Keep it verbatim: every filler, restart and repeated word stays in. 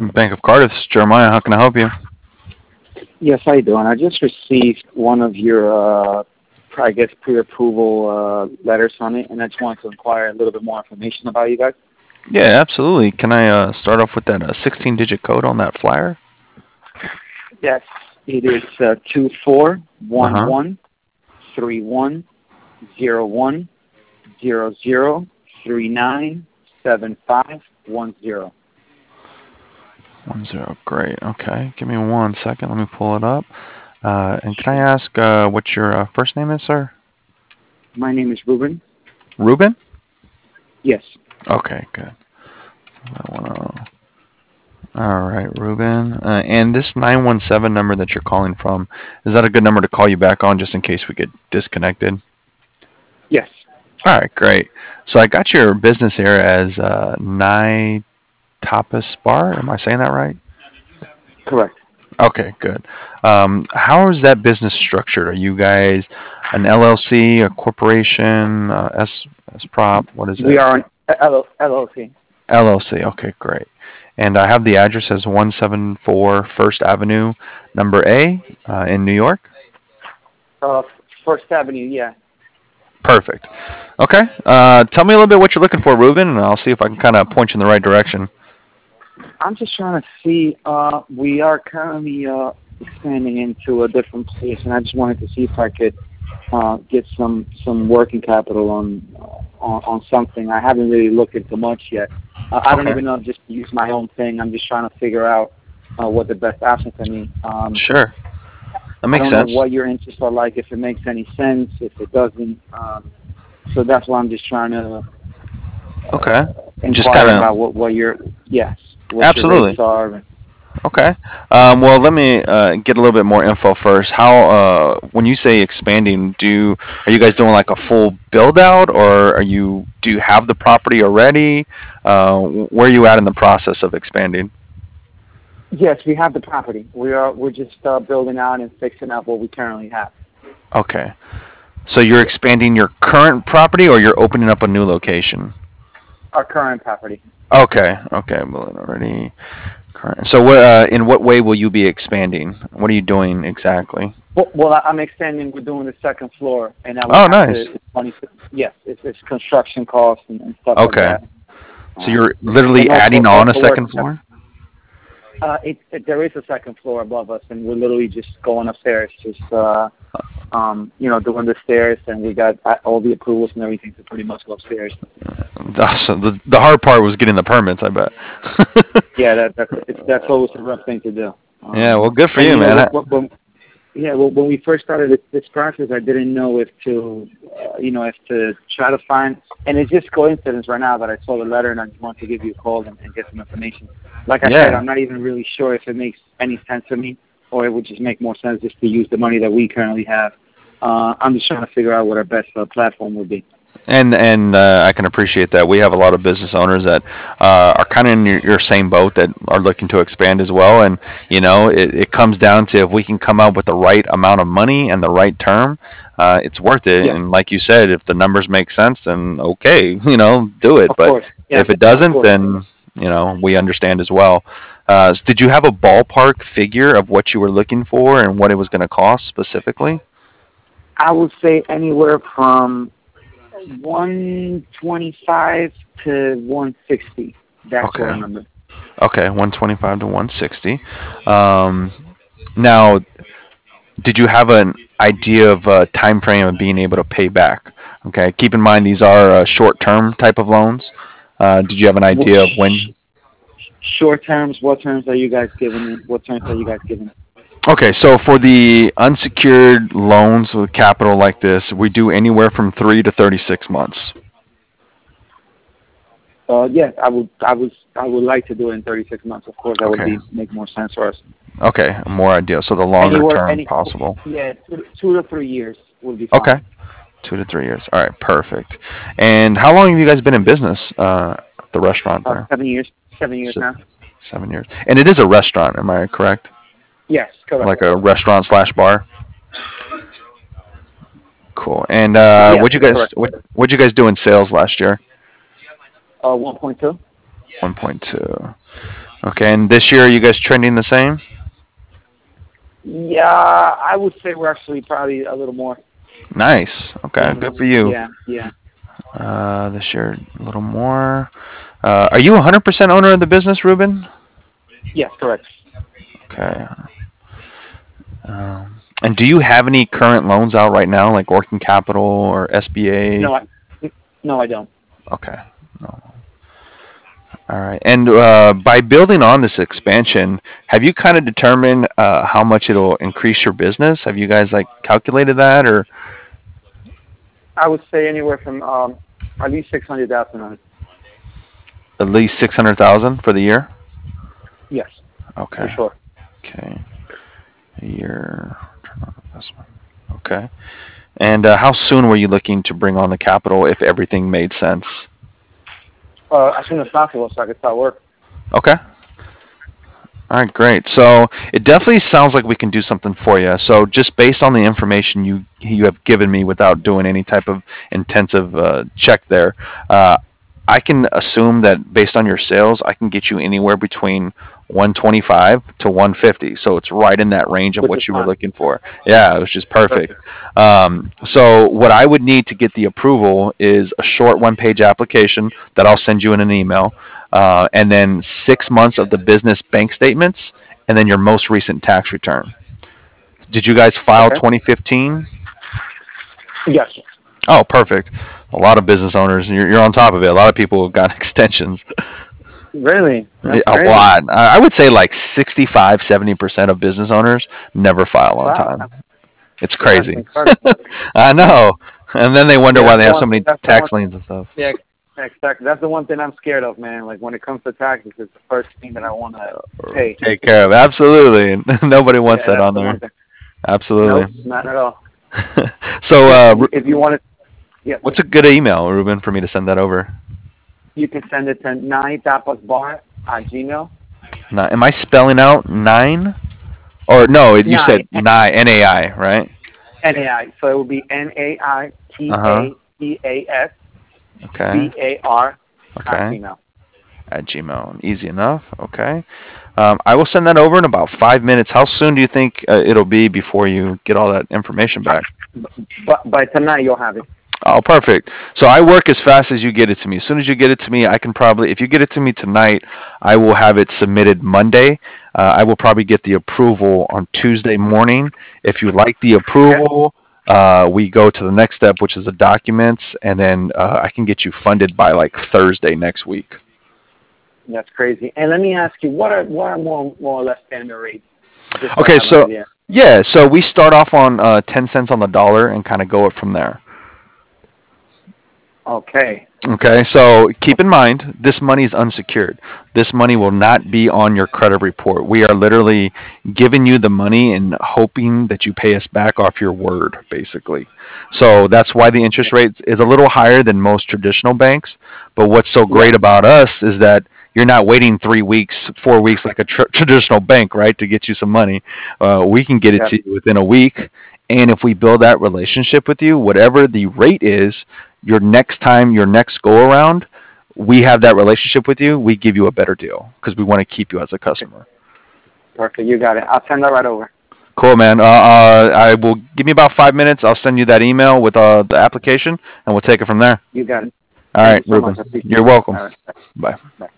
Bank of Cardiff, this is Jeremiah. How can I help you? Yes, how you doing? I just received one of your, uh, I guess, pre-approval uh, letters on it, and I just wanted to inquire a little bit more information about you guys. Yeah, absolutely. Can I uh, start off with that uh, sixteen-digit code on that flyer? Yes, it is uh, two four Uh one huh. one three one zero one zero zero three nine seven five one zero. One zero. Great. Okay. Give me one second. Let me pull it up. Uh, and can I Sure. ask uh, what your uh, first name is, sir? My name is Ruben. Ruben? Yes. Okay, good. I wanna... All right, Ruben. Uh, and this nine one seven number that you're calling from, is that a good number to call you back on just in case we get disconnected? Yes. All right, great. So I got your business here as uh, Nai Tapas Bar. Am I saying that right? Correct. Okay, good. Um, how is that business structured? Are you guys an L L C, a corporation, uh, S S prop? What is We it? are an L- LLC. L L C. Okay, great. And I have the address as one seven four First Avenue, number A, uh, in New York. Uh, First Avenue. Yeah. Perfect. Okay. Uh, tell me a little bit what you're looking for, Ruben, and I'll see if I can kind of point you in the right direction. I'm just trying to see. Uh, we are currently uh, expanding into a different place, and I just wanted to see if I could uh, get some some working capital on uh, on, on something. I haven't really looked into much yet. Uh, I don't Okay. even know if just to use my own thing. I'm just trying to figure out uh, what the best option for me. Um, Sure. That I makes don't know sense. what your interests are like. If it makes any sense, if it doesn't. Um, so that's why I'm just trying to Okay. uh, Just inquire kind of. about what what your yes, what your rates Absolutely. are. Okay. Um, well, let me uh, get a little bit more info first. How, uh, when you say expanding, do are you guys doing like a full build out, or are you do you have the property already? Uh, where are you at in the process of expanding? Yes, we have the property. We are we're just uh, building out and fixing up what we currently have. Okay. So you're Yes, expanding your current property, or you're opening up a new location? our current property. Okay. Okay. Well, already current. So, what, uh, in what way will you be expanding? What are you doing exactly? Well, well, I- I'm extending. We're doing the second floor, and I would Oh, have to. nice. It's funny. Yes, it's, it's construction costs and, and stuff like Okay. that. So Um, you're literally and also adding on a also second working. floor? Uh, it, it, there is a second floor above us, and we're literally just going upstairs, just uh, um, you know, doing the stairs, and we got uh, all the approvals and everything to pretty much go upstairs. Awesome. The, the hard part was getting the permits, I bet. Yeah, that that's it's, that's always a rough thing to do. Yeah, Um, well, good for and you, you know, man. what, what, when, yeah, well, when we first started this, this process, I didn't know if to, uh, you know, if to try to find, and it's just coincidence right now that I saw the letter and I just wanted to give you a call and, and get some information. Like I said, Yeah. I'm not even really sure if it makes any sense to me, or it would just make more sense just to use the money that we currently have. Uh, I'm just trying to figure out what our best uh, platform would be. And and uh, I can appreciate that. We have a lot of business owners that uh, are kind of in your, your same boat that are looking to expand as well. And you know, it, it comes down to if we can come up with the right amount of money and the right term, uh, it's worth it. Yes, And like you said, if the numbers make sense, then okay, you know, do it. of But course. Yeah, if it of doesn't, course. then you know, we understand as well. Uh, did you have a ballpark figure of what you were looking for and what it was going to cost specifically? I would say anywhere from one twenty-five to one sixty. That sort of Okay. number. Okay, one twenty-five to one sixty. Um, now, did you have an idea of a time frame of being able to pay back? Okay, keep in mind these are uh, short-term type of loans. Uh, did you have an What, idea of when? short terms, what terms are you guys giving it? What terms are you guys giving? Okay, so for the unsecured loans with capital like this, we do anywhere from three to thirty-six months. Uh, yes, I would, I was, I would like to do it in thirty-six months. Of course, that would Okay, be make more sense for us. okay, more ideal. So the longer Anywhere, term any, possible. yeah, two, two to three years would be fine. Okay, two to three years. All right, perfect. And how long have you guys been in business? Uh, the restaurant Uh, there. seven years, seven years Se- now. Seven years. And it is a restaurant, am I correct? Yes, correct. Like a restaurant slash bar. Cool. And uh, Yes, what you guys correct. what what you guys do in sales last year? Uh, one point two. One point two. Okay, and this year, are you guys trending the same? Yeah, I would say we're actually probably a little more. Nice. Okay, Um, good for you. yeah, yeah. Uh, this year, a little more. Uh, are you one hundred percent owner of the business, Ruben? Yes, correct. Okay. Um, and do you have any current loans out right now, like working capital or S B A? No, I, no, I don't. Okay. No. All right. And uh, by building on this expansion, have you kind of determined uh, how much it'll increase your business? Have you guys like calculated that, or I would say anywhere from um, at least six hundred thousand on it. at least six hundred thousand for the year? Yes, for Okay. sure. Okay. A year return on investment. Okay. And uh, how soon were you looking to bring on the capital if everything made sense? Uh, as soon as possible, so I could start work. Okay. All right, great. So it definitely sounds like we can do something for you. So just based on the information you you have given me, without doing any type of intensive uh, check there, uh, I can assume that based on your sales, I can get you anywhere between one twenty-five to one fifty. So it's right in that range of Which is what you were fine. looking for. Yeah, it was just perfect. Perfect. Um, so what I would need to get the approval is a short one-page application that I'll send you in an email, uh, and then six months of the business bank statements, and then your most recent tax return. Did you guys file Okay. twenty fifteen? Yes. Oh, perfect. A lot of business owners, you're, you're on top of it. A lot of people have got extensions. Really? That's A crazy. lot. I I would say like sixty-five, seventy percent of business owners never file on Wow, time. It's that's crazy. incredible. I Yeah. know. And then they wonder Yeah, why that's they the have so one. many That's the one. tax liens and stuff. Yeah, exactly. That's the one thing I'm scared of, man. Like when it comes to taxes, it's the first thing that I want to pay. Take care of. Absolutely. Nobody wants Yeah, that that's on the one there. thing. Absolutely. Nope, not at all. So, If uh, you, Ru- if you want to, yeah, what's a good email, Ruben, for me to send that over? you can send it to nine tapas bar at gmail. Ni- Am I spelling out nine? Or no, it- you said Nine nine, N A I, right? N A I. So it will be N A I Uh T huh. A P A S Okay. B A R at Okay. Gmail. At Gmail. Easy enough. Okay. Um, I will send that over in about five minutes. How soon do you think uh, it'll be before you get all that information back? But by tonight you'll have it. Oh, perfect. So I work as fast as you get it to me. As soon as you get it to me, I can probably, if you get it to me tonight, I will have it submitted Monday. Uh, I will probably get the approval on Tuesday morning. If you like the Okay. approval, uh, we go to the next step, which is the documents, and then uh, I can get you funded by like Thursday next week. That's crazy. And let me ask you, what are what are more more or less standard rates? Just so I Okay, have an so idea. yeah, so we start off on uh, ten cents on the dollar and kind of go it from there. Okay. Okay, so keep in mind, this money is unsecured. This money will not be on your credit report. We are literally giving you the money and hoping that you pay us back off your word, basically. So that's why the interest rate is a little higher than most traditional banks. But what's so Yeah. great about us is that you're not waiting three weeks, four weeks like a tr- traditional bank, right, to get you some money. Uh, we can get it Yeah. to you within a week. And if we build that relationship with you, whatever the rate is, your next time, your next go around, we have that relationship with you. We give you a better deal because we want to keep you as a Okay. customer. Perfect. You got it. I'll send that right over. Cool, man. Uh, uh, I will give me about five minutes. I'll send you that email with uh, the application, and we'll take it from there. You got it. All Thank right, you so much. Ruben. I appreciate You're it. welcome. All right. Bye. Bye.